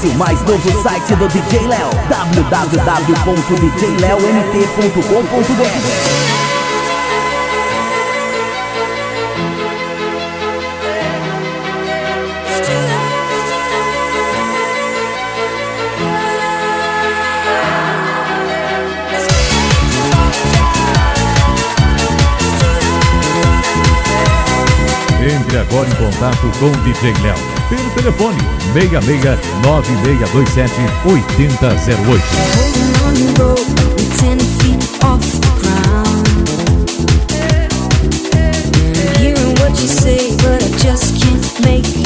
Acesse o mais novo site do DJ Léo, www.djleomt.com.br. Entre agora em contato com o DJ Léo pelo telefone 66 9627 8008. Hearing what you say, but I just can't make